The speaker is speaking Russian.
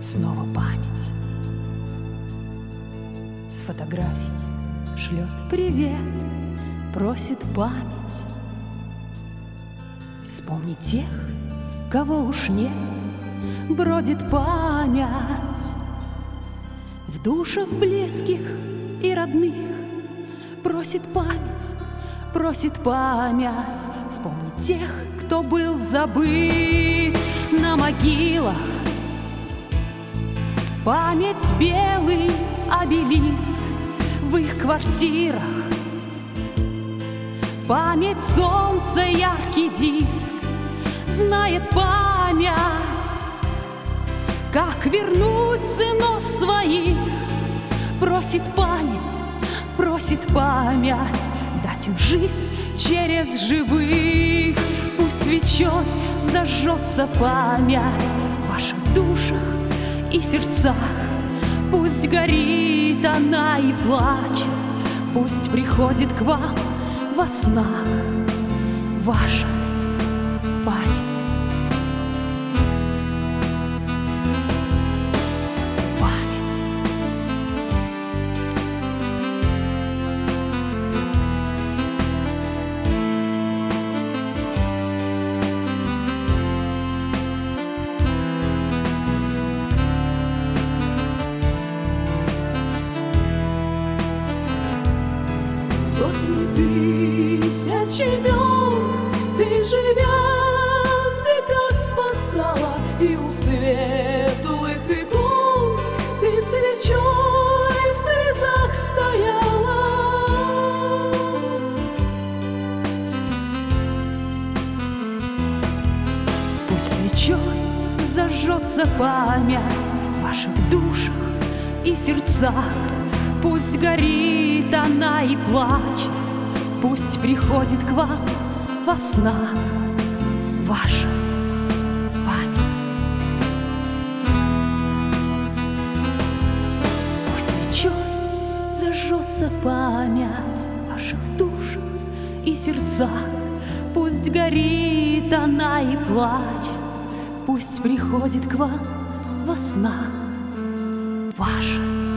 снова память. С фотографий шлет привет, просит память. Вспомни тех, кого уж нет, бродит память. В душах близких и родных просит память, просит память. Вспомни тех, кто был забыт на могилах. Память белый обелиск в их квартирах. Память солнца яркий диск знает память, как вернуть сынов своих. Просит память дать им жизнь через живых. Пусть свечой зажжется память в ваших душах и сердцах. Пусть горит она и плачет, пусть приходит к вам во снах ваша память. Сотни тысяч имен ты, живя в веках, спасала, и у светлых икон ты свечой в слезах стояла. Пусть свечой зажжется память в ваших душах и сердцах. Пусть горит она и плачет, пусть приходит к вам во снах ваша память. Пусть свечой зажжется память в ваших душах и сердцах. Пусть горит она и плачет, пусть приходит к вам во снах ваша